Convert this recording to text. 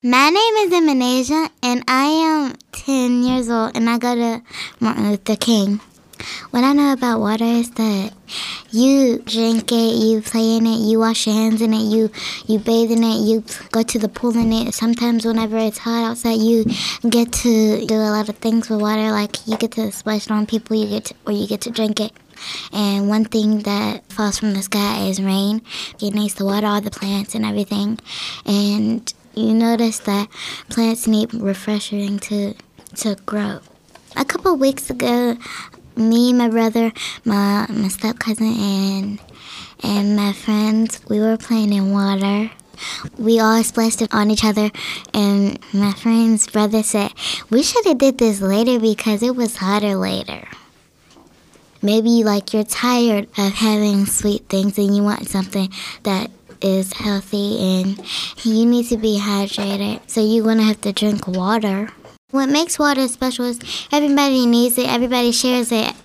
My name is Eminesia, and I am 10 years old, and I go to Martin Luther King. What I know about water is that you drink it, you play in it, you wash your hands in it, you bathe in it, you go to the pool in it. Sometimes whenever it's hot outside, you get to do a lot of things with water, like you get to splash it on people, you get to drink it. And one thing that falls from the sky is rain. It needs to water all the plants and everything. And you notice that plants need refreshing to grow. A couple weeks ago, me, my brother, my step cousin, and my friends, we were playing in water. We all splashed it on each other, and my friend's brother said, "We should have did this later because it was hotter later." Maybe you're tired of having sweet things and you want something that is healthy and you need to be hydrated, so you're going to have to drink water. What makes water special is everybody needs it, everybody shares it.